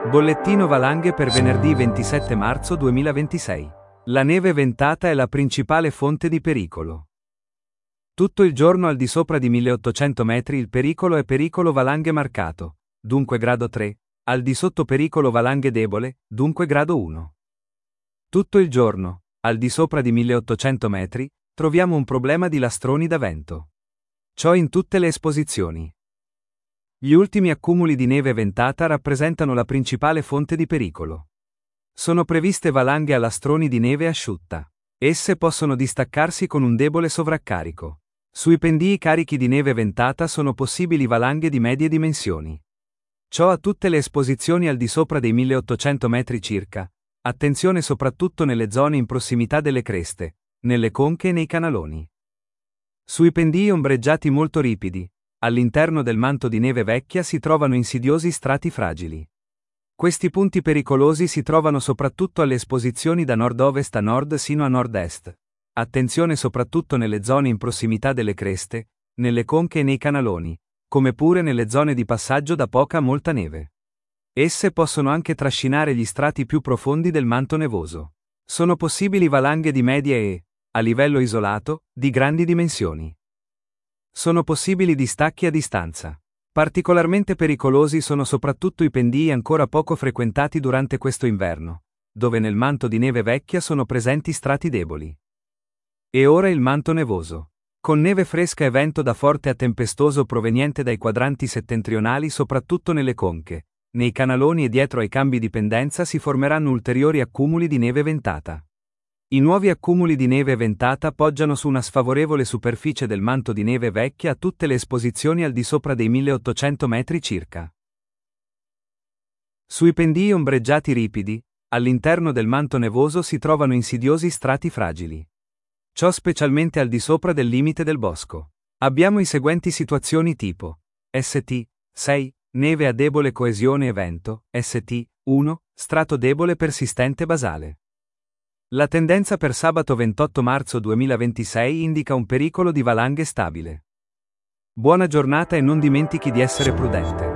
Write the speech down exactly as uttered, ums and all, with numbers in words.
Bollettino valanghe per venerdì ventisette marzo duemilaventisei. La neve ventata è la principale fonte di pericolo. Tutto il giorno al di sopra di milleottocento metri il pericolo è pericolo valanghe marcato, dunque grado tre, al di sotto pericolo valanghe debole, dunque grado uno. Tutto il giorno, al di sopra di milleottocento metri, troviamo un problema di lastroni da vento. Ciò in tutte le esposizioni. Gli ultimi accumuli di neve ventata rappresentano la principale fonte di pericolo. Sono previste valanghe a lastroni di neve asciutta. Esse possono distaccarsi con un debole sovraccarico. Sui pendii carichi di neve ventata sono possibili valanghe di medie dimensioni. Ciò a tutte le esposizioni al di sopra dei milleottocento metri circa. Attenzione soprattutto nelle zone in prossimità delle creste, nelle conche e nei canaloni. Sui pendii ombreggiati molto ripidi, all'interno del manto di neve vecchia si trovano insidiosi strati fragili. Questi punti pericolosi si trovano soprattutto alle esposizioni da nord-ovest a nord sino a nord-est. Attenzione soprattutto nelle zone in prossimità delle creste, nelle conche e nei canaloni, come pure nelle zone di passaggio da poca a molta neve. Esse possono anche trascinare gli strati più profondi del manto nevoso. Sono possibili valanghe di medie e, a livello isolato, di grandi dimensioni. Sono possibili distacchi a distanza. Particolarmente pericolosi sono soprattutto i pendii ancora poco frequentati durante questo inverno, dove nel manto di neve vecchia sono presenti strati deboli. E ora il manto nevoso. Con neve fresca e vento da forte a tempestoso proveniente dai quadranti settentrionali soprattutto nelle conche, nei canaloni e dietro ai cambi di pendenza si formeranno ulteriori accumuli di neve ventata. I nuovi accumuli di neve ventata poggiano su una sfavorevole superficie del manto di neve vecchia a tutte le esposizioni al di sopra dei milleottocento metri circa. Sui pendii ombreggiati ripidi, all'interno del manto nevoso si trovano insidiosi strati fragili. Ciò specialmente al di sopra del limite del bosco. Abbiamo i seguenti situazioni tipo S T sei, neve a debole coesione e vento, S T uno, strato debole persistente basale. La tendenza per sabato ventotto marzo duemilaventisei indica un pericolo di valanghe stabile. Buona giornata e non dimentichi di essere prudente.